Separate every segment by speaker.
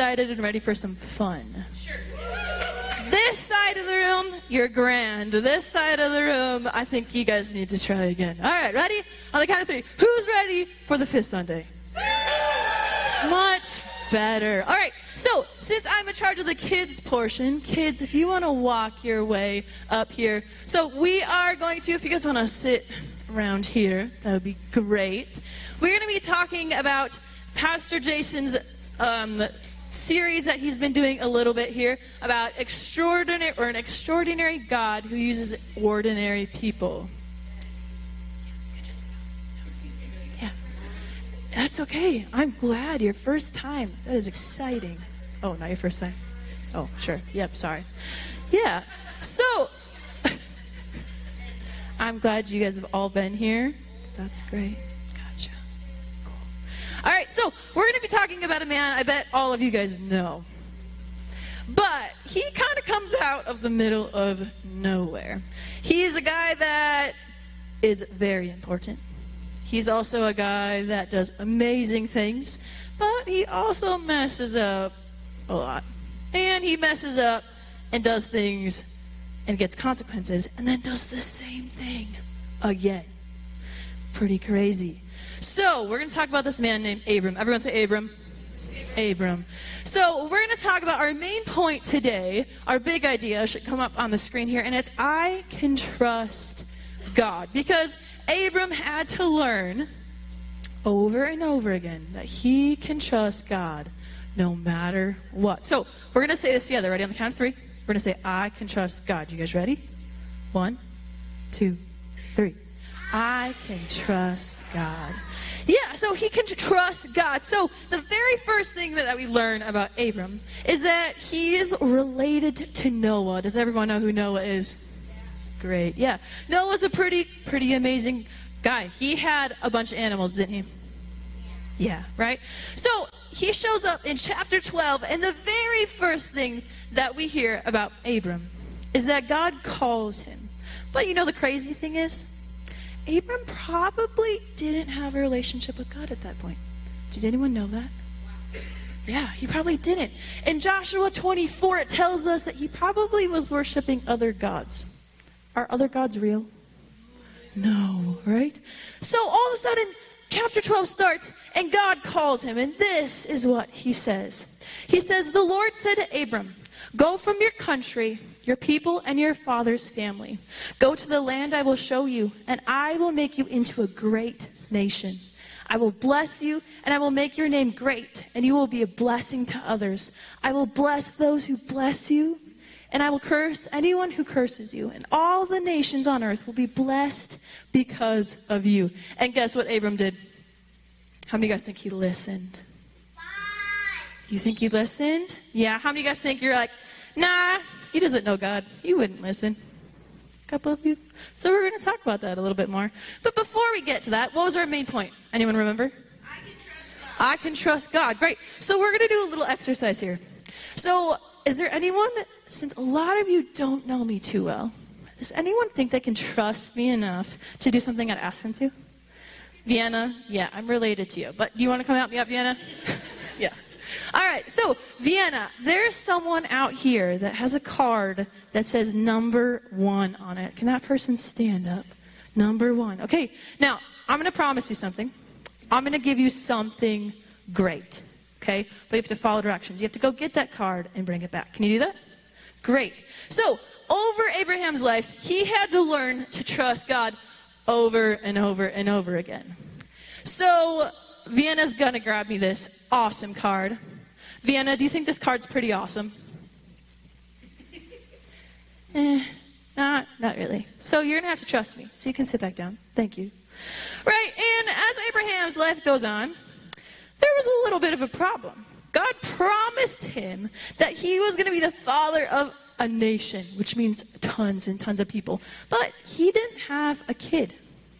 Speaker 1: excited and ready for some fun? Sure. This side of the room, you're grand. This side of the room, I think you guys need to try again. All right, ready? On the count of 3. Who's ready for the fifth Sunday? Much better. All right, so since I'm in charge of the kids portion, kids, if you want to walk your way up here. So we are going to, if you guys want to sit around here, that would be great. We're going to be talking about Pastor Jason's series that he's been doing a little bit here about an extraordinary God who uses ordinary people. Yeah, that's okay. I'm glad your first time. That is exciting. Oh, not your first time. Oh, sure. Yep. Sorry. Yeah. So I'm glad you guys have all been here. That's great. Gotcha. All right, so we're going to be talking about a man I bet all of you guys know. But he kind of comes out of the middle of nowhere. He's a guy that is very important. He's also a guy that does amazing things, but he also messes up a lot. And he messes up and does things and gets consequences and then does the same thing again. Pretty crazy. So, we're going to talk about this man named Abram. Everyone say Abram. Abram. So, we're going to talk about our main point today. Our big idea should come up on the screen here, and it's I can trust God. Because Abram had to learn over and over again that he can trust God no matter what. So, we're going to say this together. Ready? On the count of 3. We're going to say I can trust God. You guys ready? 1, 2, 3. I can trust God. Yeah, so he can trust God. So the very first thing that we learn about Abram is that he is related to Noah. Does everyone know who Noah is? Great, yeah. Noah's a pretty amazing guy. He had a bunch of animals, didn't he? Yeah, right? So he shows up in chapter 12, and the very first thing that we hear about Abram is that God calls him. But you know the crazy thing is? Abram probably didn't have a relationship with God at that point. Did anyone know that? Yeah, he probably didn't. In Joshua 24, it tells us that he probably was worshiping other gods. Are other gods real? No, right? So all of a sudden, chapter 12 starts, and God calls him, and this is what he says. He says, the Lord said to Abram, go from your country, your people, and your father's family. Go to the land I will show you, and I will make you into a great nation. I will bless you, and I will make your name great, and you will be a blessing to others. I will bless those who bless you, and I will curse anyone who curses you. And all the nations on earth will be blessed because of you. And guess what Abram did? How many of you guys think he listened? You think he listened? Yeah. How many of you guys think you're like, nah, he doesn't know God. He wouldn't listen. A couple of you. So we're going to talk about that a little bit more. But before we get to that, what was our main point? Anyone remember?
Speaker 2: I can trust God.
Speaker 1: I can trust God. Great. So we're going to do a little exercise here. So is there anyone, since a lot of you don't know me too well, does anyone think they can trust me enough to do something I'd ask them to? Vienna? Yeah, I'm related to you. But do you want to come help me out, Vienna? Yeah. All right, so Vienna, there's someone out here that has a card that says number 1 on it. Can that person stand up? Number 1. Okay, now, I'm going to promise you something. I'm going to give you something great, okay? But you have to follow directions. You have to go get that card and bring it back. Can you do that? Great. So, over Abraham's life, he had to learn to trust God over and over and over again. So, Vienna's going to grab me this awesome card. Vienna, do you think this card's pretty awesome? Not really. So you're going to have to trust me. So you can sit back down. Thank you. Right, and as Abraham's life goes on, there was a little bit of a problem. God promised him that he was going to be the father of a nation, which means tons and tons of people. But he didn't have a kid.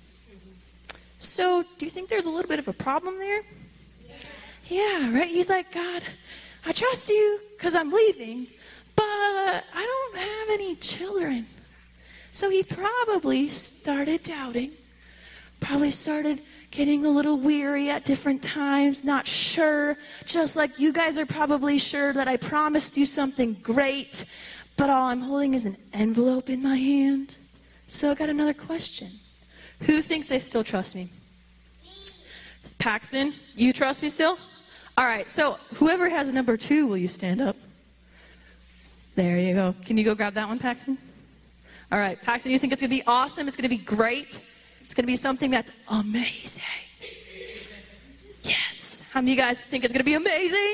Speaker 1: So, do you think there's a little bit of a problem there? Yeah, right? He's like, God, I trust you because I'm leaving, but I don't have any children. So he probably started doubting, probably started getting a little weary at different times, not sure, just like you guys are probably sure that I promised you something great, but all I'm holding is an envelope in my hand. So I got another question. Who thinks they still trust me? Paxton, you trust me still? All right, so whoever has a number 2, will you stand up? There you go. Can you go grab that one, Paxton? All right, Paxton, you think it's going to be awesome? It's going to be great? It's going to be something that's amazing. Yes. How many of you guys think it's going to be amazing?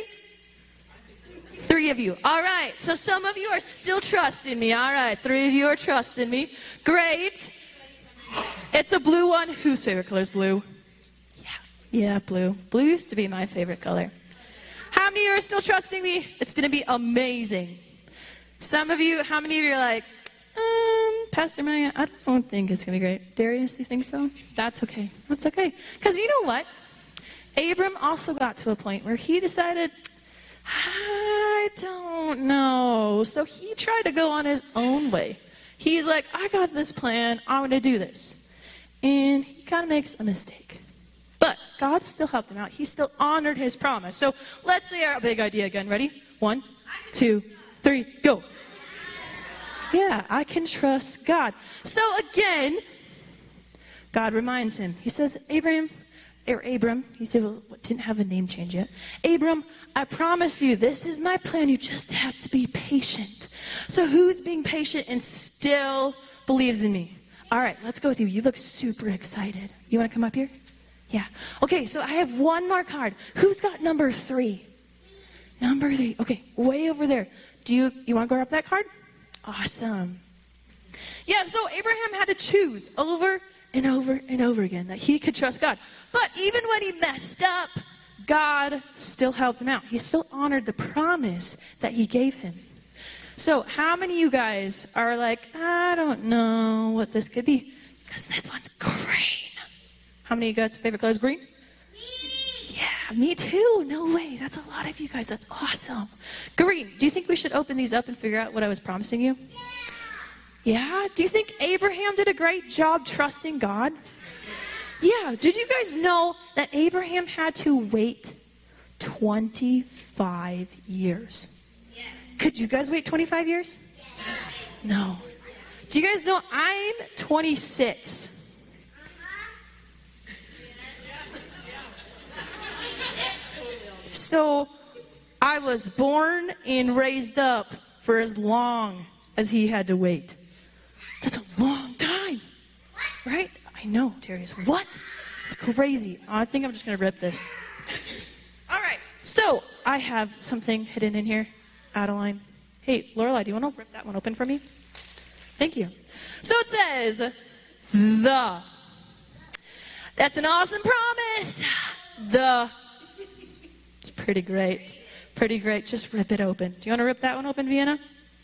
Speaker 1: 3 of you. All right, so some of you are still trusting me. All right, 3 of you are trusting me. Great. It's a blue one. Whose favorite color is blue? Yeah, blue. Blue used to be my favorite color. How many of you are still trusting me? It's going to be amazing. Some of you, how many of you are like, Pastor Maya, I don't think it's going to be great. Darius, you think so? That's okay. That's okay. Because you know what? Abram also got to a point where he decided, I don't know. So he tried to go on his own way. He's like, I got this plan. I'm going to do this. And he kind of makes a mistake. But God still helped him out. He still honored his promise. So let's say our big idea again. Ready? 1, 2, 3, go. Yeah, I can trust God. So again, God reminds him. He says, Abram, he didn't have a name change yet. Abram, I promise you, this is my plan. You just have to be patient. So who's being patient and still believes in me? All right, let's go with you. You look super excited. You want to come up here? Yeah. Okay, so I have one more card. Who's got number 3? Number 3. Okay, way over there. You want to go grab that card? Awesome. Yeah, so Abraham had to choose over and over and over again that he could trust God. But even when he messed up, God still helped him out. He still honored the promise that he gave him. So how many of you guys are like, I don't know what this could be? Because this one's green. How many of you guys' favorite color is green? Me. Yeah, me too. No way. That's a lot of you guys. That's awesome. Green. Do you think we should open these up and figure out what I was promising you? Yeah? Do you think Abraham did a great job trusting God? Yeah. Did you guys know that Abraham had to wait 25 years? Yes. Could you guys wait 25 years? Yes. No. Do you guys know I'm 26? So I was born and raised up for as long as he had to wait. That's a long time, right? I know, Darius. What? It's crazy. I think I'm just going to rip this. All right. So I have something hidden in here. Adeline. Hey, Lorelai, do you want to rip that one open for me? Thank you. So it says, the. That's an awesome promise. The. It's pretty great. Pretty great. Just rip it open. Do you want to rip that one open, Vienna?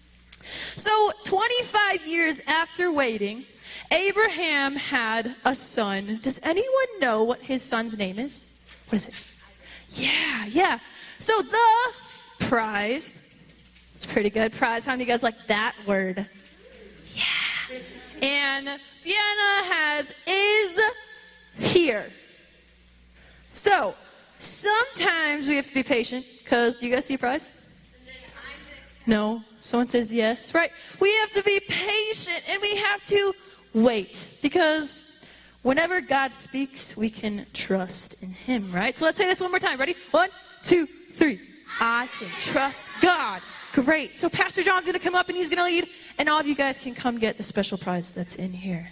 Speaker 1: So 25 years after waiting, Abraham had a son. Does anyone know what his son's name is? What is it? Yeah. So the prize. It's pretty good. Prize. How many of you guys like that word? Yeah. And Vienna has is here. So sometimes we have to be patient because, do you guys see a prize? No. Someone says yes. Right. We have to be patient and we have to wait because whenever God speaks, we can trust in him, right? So let's say this one more time. Ready? 1, 2, 3. I can trust God. Great. So Pastor John's going to come up and he's going to lead, and all of you guys can come get the special prize that's in here.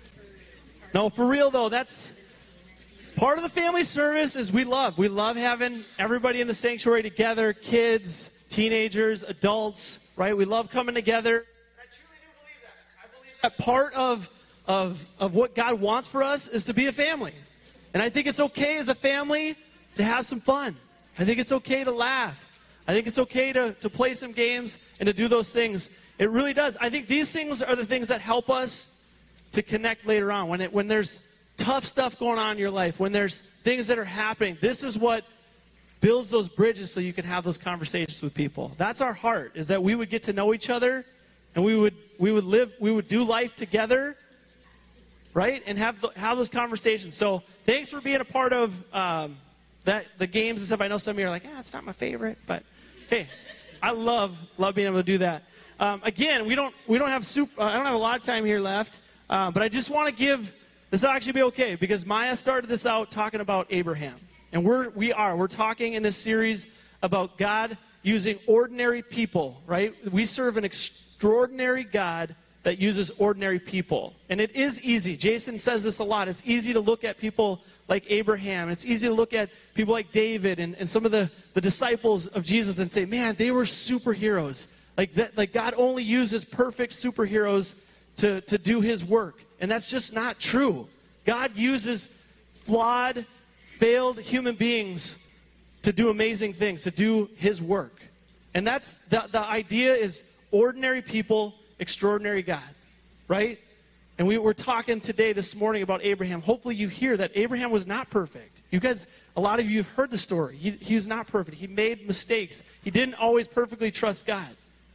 Speaker 2: No, for real though, that's part of the family service is we love having everybody in the sanctuary together, kids, teenagers, adults, right? We love coming together. I truly do believe that. I believe that part of what God wants for us is to be a family. And I think it's okay as a family to have some fun. I think it's okay to laugh. I think it's okay to play some games and to do those things. It really does. I think these things are the things that help us to connect later on. When there's tough stuff going on in your life, when there's things that are happening, this is what builds those bridges so you can have those conversations with people. That's our heart, is that we would get to know each other and we would do life together right? And have those conversations. So thanks for being a part of the games and stuff. I know some of you are like, it's not my favorite, but hey, I love being able to do that. Again, we don't have I don't have a lot of time here left, but I just want to give. This will actually be okay because Maya started this out talking about Abraham, and we're talking in this series about God using ordinary people, right? We serve an extraordinary God that uses ordinary people. And it is easy. Jason says this a lot. It's easy to look at people like Abraham. It's easy to look at people like David and some of the disciples of Jesus and say, man, they were superheroes. Like God only uses perfect superheroes to do his work. And that's just not true. God uses flawed, failed human beings to do amazing things, to do his work. And that's the idea is ordinary people, extraordinary God, right? And we're talking today, this morning, about Abraham. Hopefully you hear that Abraham was not perfect. You guys, a lot of you have heard the story. He was not perfect. He made mistakes. He didn't always perfectly trust God.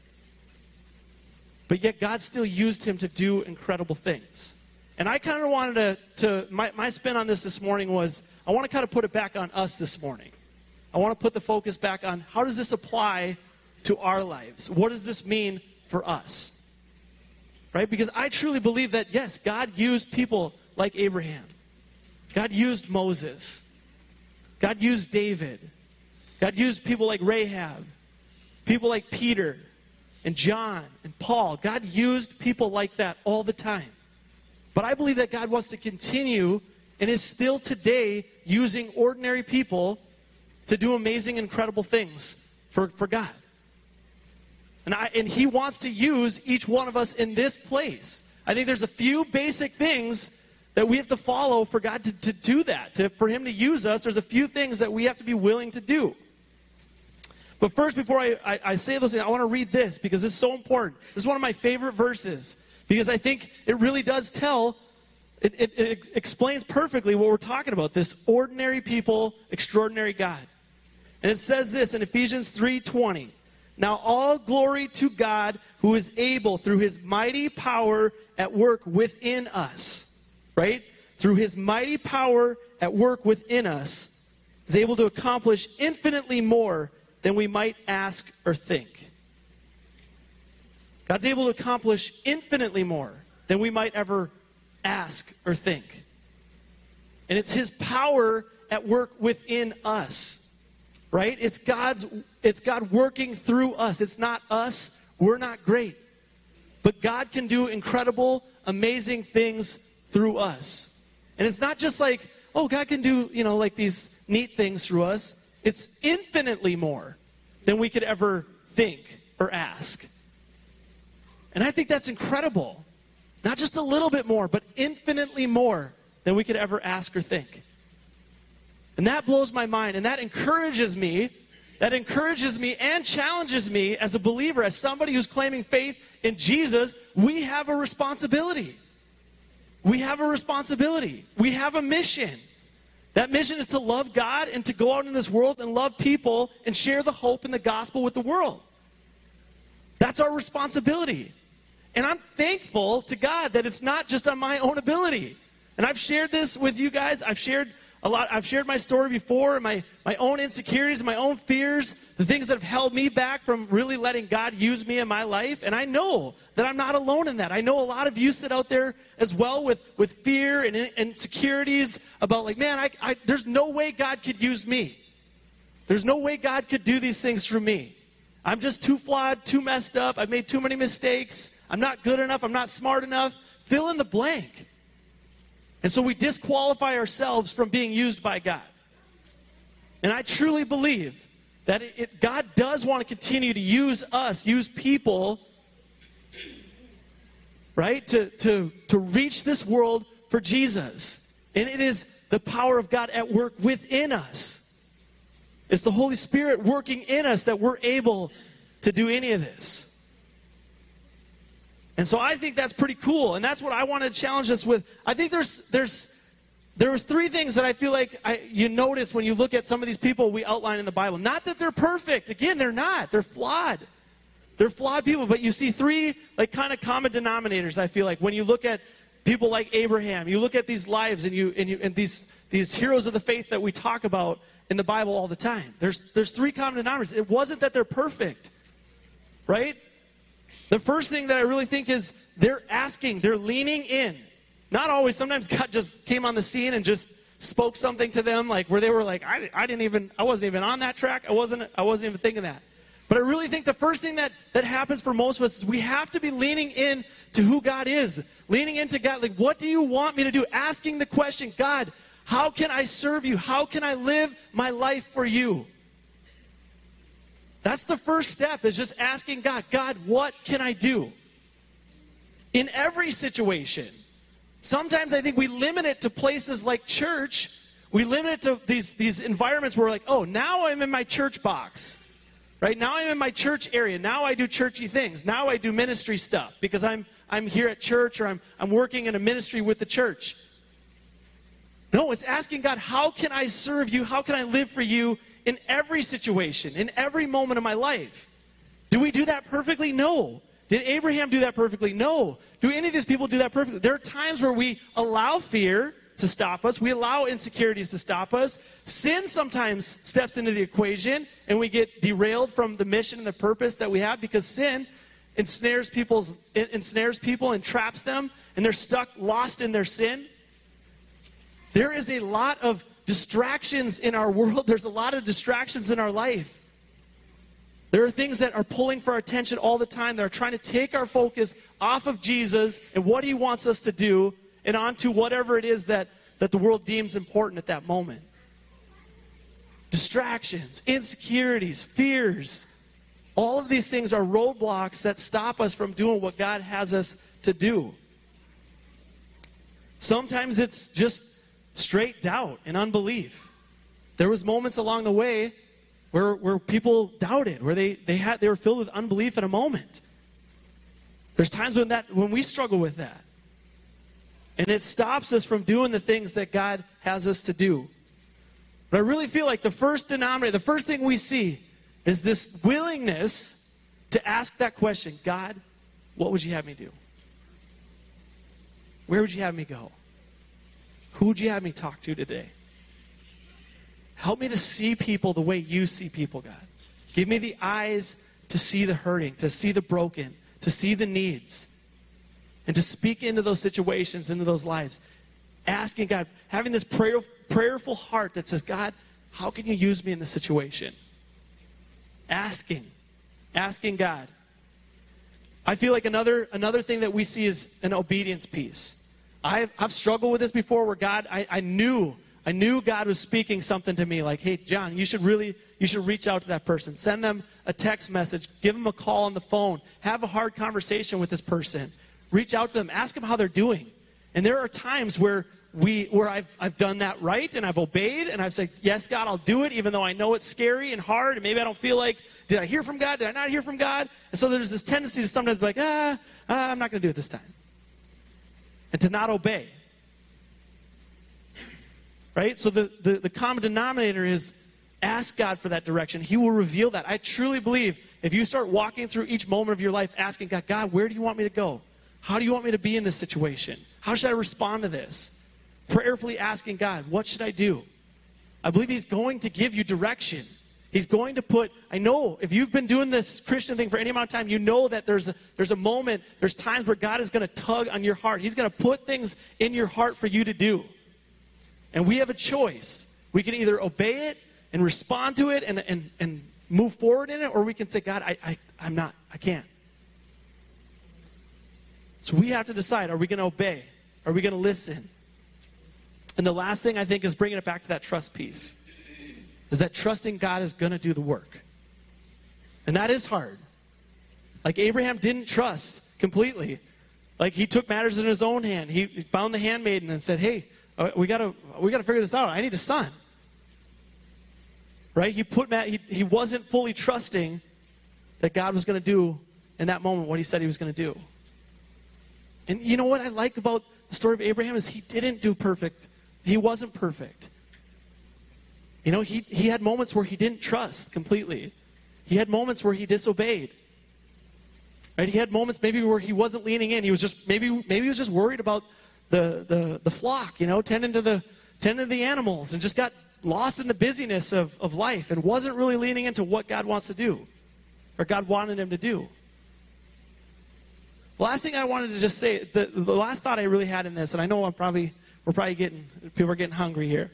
Speaker 2: But yet God still used him to do incredible things. And I kind of wanted my spin on this morning was, I want to kind of put it back on us this morning. I want to put the focus back on how does this apply to our lives? What does this mean for us? Right? Because I truly believe that, yes, God used people like Abraham. God used Moses. God used David. God used people like Rahab. People like Peter and John and Paul. God used people like that all the time. But I believe that God wants to continue and is still today using ordinary people to do amazing, incredible things for God. And he wants to use each one of us in this place. I think there's a few basic things that we have to follow for God to do that. For him to use us, there's a few things that we have to be willing to do. But first, before I say those things, I want to read this because it's so important. This is one of my favorite verses because I think it really does it explains perfectly what we're talking about, this ordinary people, extraordinary God. And it says this in Ephesians 3:20. Now all glory to God who is able through his mighty power at work within us. Right? Through his mighty power at work within us is able to accomplish infinitely more than we might ask or think. God's able to accomplish infinitely more than we might ever ask or think. And it's his power at work within us. Right? It's God working through us. It's not us. We're not great. But God can do incredible, amazing things through us. And it's not just like, oh, God can do, like these neat things through us. It's infinitely more than we could ever think or ask. And I think that's incredible. Not just a little bit more, but infinitely more than we could ever ask or think. And that blows my mind, and that encourages me and challenges me as a believer, as somebody who's claiming faith in Jesus. We have a responsibility. We have a responsibility. We have a mission. That mission is to love God and to go out in this world and love people and share the hope and the gospel with the world. That's our responsibility. And I'm thankful to God that it's not just on my own ability. And I've shared this with you guys. I've shared my story before, my own insecurities, my own fears, the things that have held me back from really letting God use me in my life. And I know that I'm not alone in that. I know a lot of you sit out there as well with fear and insecurities about like, man, there's no way God could use me. There's no way God could do these things through me. I'm just too flawed, too messed up. I've made too many mistakes. I'm not good enough. I'm not smart enough. Fill in the blank. And so we disqualify ourselves from being used by God. And I truly believe that God does want to continue to use us, use people, right, to reach this world for Jesus. And it is the power of God at work within us. It's the Holy Spirit working in us that we're able to do any of this. And so I think that's pretty cool, and that's what I want to challenge us with. I think there was three things that I feel like you notice when you look at some of these people we outline in the Bible. Not that they're perfect. Again, they're not. They're flawed. They're flawed people, but you see three like kind of common denominators, I feel like, when you look at people like Abraham. You look at these lives and these heroes of the faith that we talk about in the Bible all the time. There's three common denominators. It wasn't that they're perfect, right? The first thing that I really think is they're asking, they're leaning in. Not always. Sometimes God just came on the scene and just spoke something to them, like where they were like, I wasn't even on that track. I wasn't even thinking that. But I really think the first thing that happens for most of us is we have to be leaning in to who God is. Leaning into God, like, what do you want me to do? Asking the question, God, how can I serve you? How can I live my life for you? That's the first step, is just asking God, God, what can I do? In every situation. Sometimes I think we limit it to places like church. We limit it to these environments where we're like, oh, now I'm in my church box. Right? Now I'm in my church area. Now I do churchy things. Now I do ministry stuff because I'm here at church, or I'm working in a ministry with the church. No, it's asking God, how can I serve you? How can I live for you in every situation, in every moment of my life? Do we do that perfectly? No. Did Abraham do that perfectly? No. Do any of these people do that perfectly? There are times where we allow fear to stop us. We allow insecurities to stop us. Sin sometimes steps into the equation, and we get derailed from the mission and the purpose that we have, because sin ensnares people and traps them, and they're stuck, lost in their sin. There is a lot of distractions in our world. There's a lot of distractions in our life. There are things that are pulling for our attention all the time, that are trying to take our focus off of Jesus and what he wants us to do, and onto whatever it is that the world deems important at that moment. Distractions, insecurities, fears. All of these things are roadblocks that stop us from doing what God has us to do. Sometimes it's just straight doubt and unbelief. There was moments along the way where people doubted, where they were filled with unbelief in a moment. There's times when we struggle with that. And it stops us from doing the things that God has us to do. But I really feel like the first denominator, the first thing we see is this willingness to ask that question, God, what would you have me do? Where would you have me go? Who would you have me talk to today? Help me to see people the way you see people, God. Give me the eyes to see the hurting, to see the broken, to see the needs. And to speak into those situations, into those lives. Asking God, having this prayerful heart that says, God, how can you use me in this situation? Asking God. I feel like another thing that we see is an obedience piece. I've struggled with this before, where God, I knew God was speaking something to me, like, hey, John, you should reach out to that person. Send them a text message. Give them a call on the phone. Have a hard conversation with this person. Reach out to them. Ask them how they're doing. And there are times where I've done that right, and I've obeyed, and I've said, yes, God, I'll do it, even though I know it's scary and hard, and maybe I don't feel like, did I hear from God? Did I not hear from God? And so there's this tendency to sometimes be like, I'm not going to do it this time. And to not obey. Right? So the common denominator is ask God for that direction. He will reveal that. I truly believe if you start walking through each moment of your life asking God, God, where do you want me to go? How do you want me to be in this situation? How should I respond to this? Prayerfully asking God, what should I do? I believe he's going to give you direction. He's going to put, I know if you've been doing this Christian thing for any amount of time, you know that there's a moment, there's times where God is going to tug on your heart. He's going to put things in your heart for you to do. And we have a choice. We can either obey it and respond to it and move forward in it, or we can say, God, I can't. So we have to decide, are we going to obey? Are we going to listen? And the last thing I think is bringing it back to that trust piece. Is that trusting God is going to do the work. And that is hard. Like Abraham didn't trust completely. Like he took matters in his own hand. He found the handmaiden and said, hey, we got to figure this out. I need a son. Right? He wasn't fully trusting that God was going to do in that moment what he said he was going to do. And you know what I like about the story of Abraham is he didn't do perfect. He wasn't perfect. You know, he had moments where he didn't trust completely. He had moments where he disobeyed. Right? He had moments maybe where he wasn't leaning in. He was just maybe he was just worried about the flock, tending to the animals, and just got lost in the busyness of life and wasn't really leaning into what God wants to do, or God wanted him to do. The last thing I wanted to just say, the last thought I really had in this, and I know people are getting hungry here,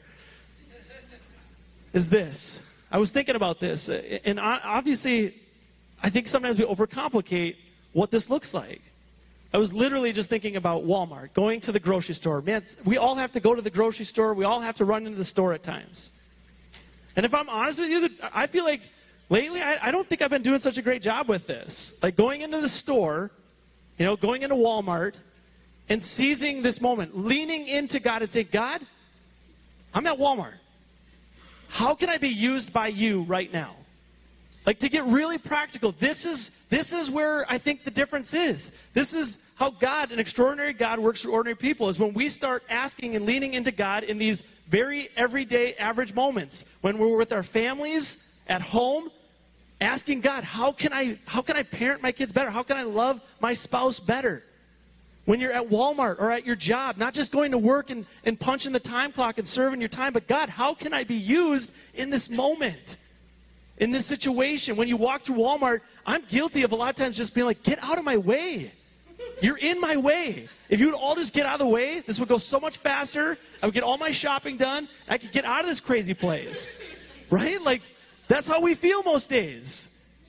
Speaker 2: is this. I was thinking about this, and obviously, I think sometimes we overcomplicate what this looks like. I was literally just thinking about Walmart, going to the grocery store. Man, we all have to go to the grocery store. We all have to run into the store at times. And if I'm honest with you, I feel like lately, I don't think I've been doing such a great job with this. Like going into the store, going into Walmart, and seizing this moment, leaning into God and saying, God, I'm at Walmart. How can I be used by you right now? Like, to get really practical, this is where I think the difference is. This is how God, an extraordinary God, works through ordinary people, is when we start asking and leaning into God in these very everyday, average moments. When we're with our families, at home, asking God, how can I parent my kids better? How can I love my spouse better? When you're at Walmart or at your job, not just going to work and punching the time clock and serving your time, but God, how can I be used in this moment, in this situation? When you walk through Walmart, I'm guilty of a lot of times just being like, get out of my way. You're in my way. If you would all just get out of the way, this would go so much faster. I would get all my shopping done. I could get out of this crazy place. Right? Like, that's how we feel most days.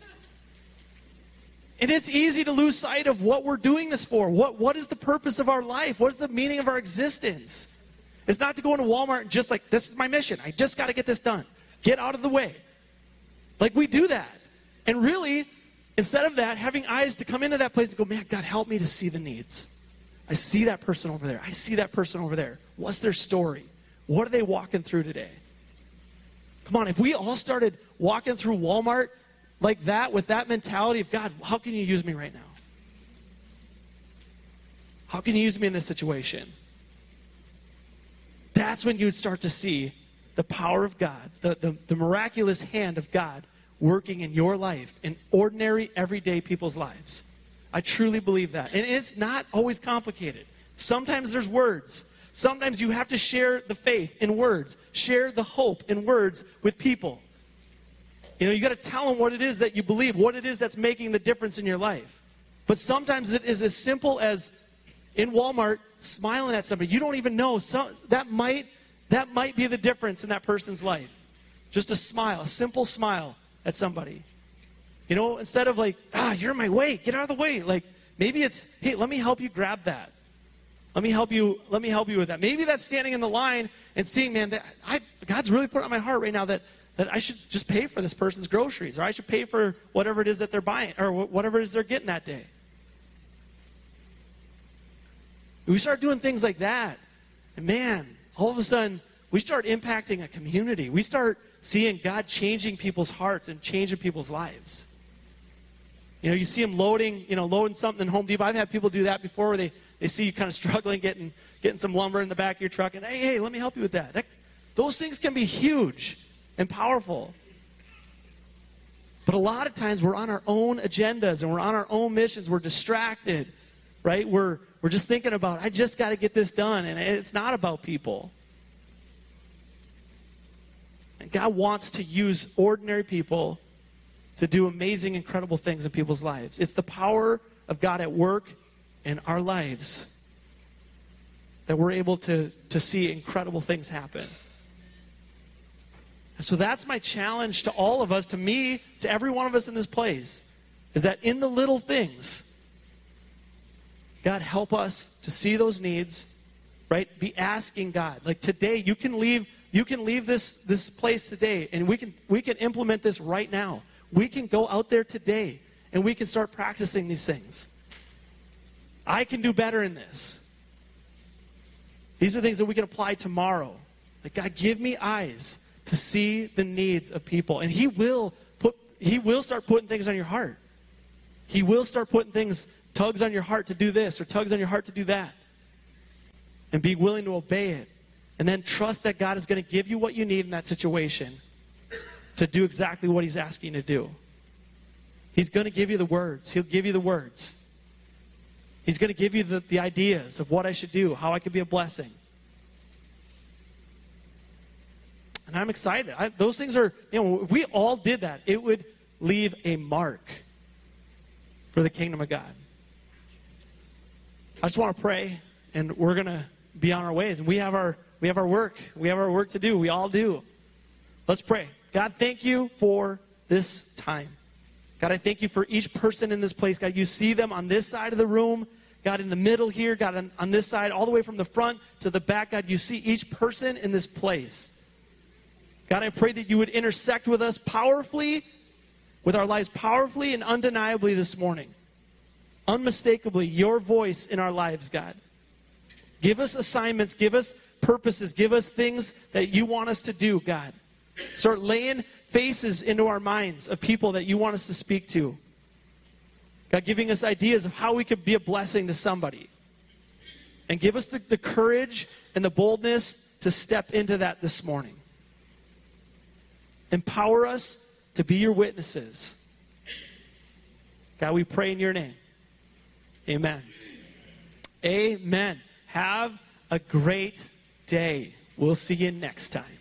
Speaker 2: And it's easy to lose sight of what we're doing this for. What is the purpose of our life? What is the meaning of our existence? It's not to go into Walmart and just like, this is my mission. I just got to get this done. Get out of the way. Like, we do that. And really, instead of that, having eyes to come into that place and go, man, God, help me to see the needs. I see that person over there. I see that person over there. What's their story? What are they walking through today? Come on, if we all started walking through Walmart like that, with that mentality of, God, how can you use me right now? How can you use me in this situation? That's when you would start to see the power of God, the miraculous hand of God working in your life, in ordinary, everyday people's lives. I truly believe that. And it's not always complicated. Sometimes there's words. Sometimes you have to share the faith in words, share the hope in words with people. You got to tell them what it is that you believe, what it is that's making the difference in your life. But sometimes it is as simple as in Walmart smiling at somebody. You don't even know. That might be the difference in that person's life. Just a smile, a simple smile at somebody. Instead of like, you're in my way, get out of the way. Like, maybe it's, hey, let me help you grab that. Let me help you with that. Maybe that's standing in the line and seeing, man, God's really put on my heart right now that I should just pay for this person's groceries, or I should pay for whatever it is that they're buying, or whatever it is they're getting that day. We start doing things like that, and man, all of a sudden, we start impacting a community. We start seeing God changing people's hearts and changing people's lives. You see them loading something in Home Depot. I've had people do that before, where they see you kind of struggling, getting some lumber in the back of your truck, and hey, let me help you with that. Those things can be huge and powerful. But a lot of times we're on our own agendas and we're on our own missions. We're distracted, right? We're just thinking about, I just got to get this done, and it's not about people. And God wants to use ordinary people to do amazing, incredible things in people's lives. It's the power of God at work in our lives that we're able to see incredible things happen. And so that's my challenge to all of us, to me, to every one of us in this place, is that in the little things, God, help us to see those needs, right? Be asking God. Like today, you can leave this place today, and we can implement this right now. We can go out there today, and we can start practicing these things. I can do better in this. These are things that we can apply tomorrow. Like, God, give me eyes to see the needs of people. And He will start putting things on your heart. He will start putting tugs on your heart to do this, or tugs on your heart to do that. And be willing to obey it. And then trust that God is going to give you what you need in that situation to do exactly what He's asking you to do. He's going to give you the words. He'll give you the words. He's going to give you the ideas of what I should do, how I could be a blessing. And I'm excited. Those things are, if we all did that, it would leave a mark for the kingdom of God. I just want to pray, and we're going to be on our ways. And we have our work. We have our work to do. We all do. Let's pray. God, thank you for this time. God, I thank you for each person in this place. God, you see them on this side of the room. God, in the middle here. God, on this side, all the way from the front to the back. God, you see each person in this place. God, I pray that you would intersect with us powerfully, with our lives powerfully and undeniably this morning. Unmistakably, your voice in our lives, God. Give us assignments, give us purposes, give us things that you want us to do, God. Start laying faces into our minds of people that you want us to speak to. God, giving us ideas of how we could be a blessing to somebody. And give us the courage and the boldness to step into that this morning. Empower us to be your witnesses. God, we pray in your name. Amen. Amen. Have a great day. We'll see you next time.